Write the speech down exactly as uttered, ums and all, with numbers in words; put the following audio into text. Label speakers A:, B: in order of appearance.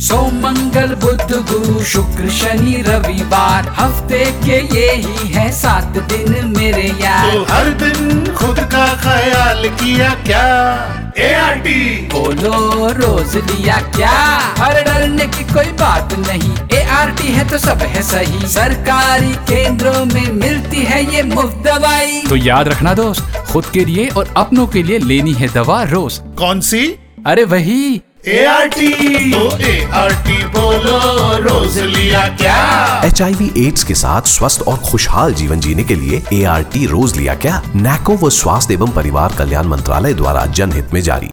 A: सोम मंगल बुध गुरु शुक्र शनि रविवार, हफ्ते के ये ही है सात दिन मेरे यार।
B: तो हर दिन खुद का ख्याल किया क्या? ए आर टी
A: बोलो रोज लिया क्या? हर डरने की कोई बात नहीं, ए आर टी है तो सब है सही। सरकारी केंद्रों में मिलती है ये मुफ्त दवाई।
C: तो याद रखना दोस्त, खुद के लिए और अपनों के लिए लेनी है दवा रोज।
B: कौन सी?
C: अरे वही
B: ए आर टी। तो ए आर टी बोलो रोज लिया क्या?
D: एच आई वी एड्स के साथ स्वस्थ और खुशहाल जीवन जीने के लिए ए आर टी रोज लिया क्या? नैको व स्वास्थ्य एवं परिवार कल्याण मंत्रालय द्वारा जनहित में जारी।